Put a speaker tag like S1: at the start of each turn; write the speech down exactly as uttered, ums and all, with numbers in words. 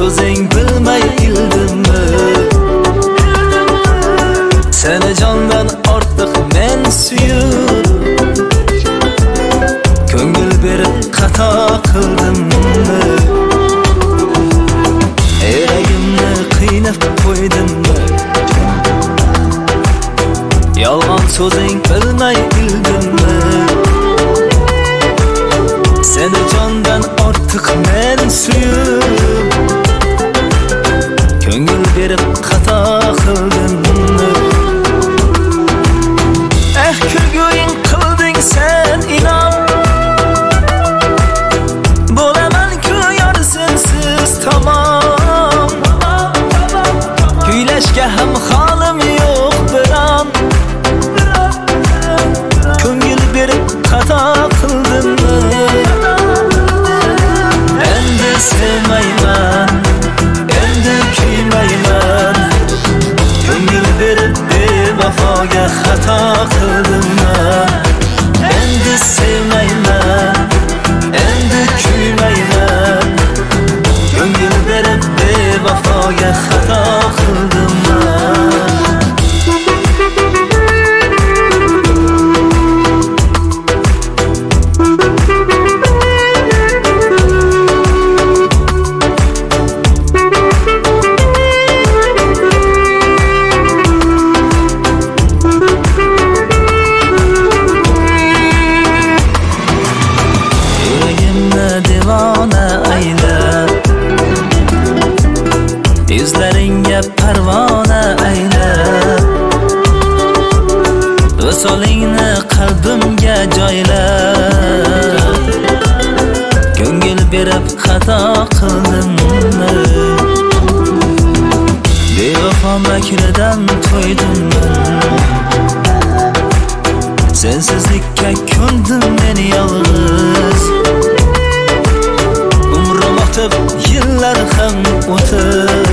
S1: so'zing bilmay ildimmi? Seni candan ortiq men suyib, ko'ngil berib xato qildimmi? Eragimni qiynab qo'ydimmi? Yolg'on so'zing bilmay ildimmi? Seni candan ortiq men suyib, ko'ngil berib xato qildimmi? Eh kulguing qilding sen inom, bo'laman-ku yorsinsiz tamom. Kuylashga ham holim yo'q biron, ko'ngil berib xato qildimmi? Endi sevmayman, endi kuymayman, ko'ngil berib bevafoga xato qildimmi? Endi sevmayman, endi kuymayman, ko'ngil berib bevafoga xato qildimmi? Yuzlaringga parvona aylab, visolingni qalbimga joylab, ko'ngil berib xato qildimmi? Bevafo makridan to'ydimmi? Sensizlikka ko'ndim men yolg'iz, umrim o'tib, yillar ham o'tib,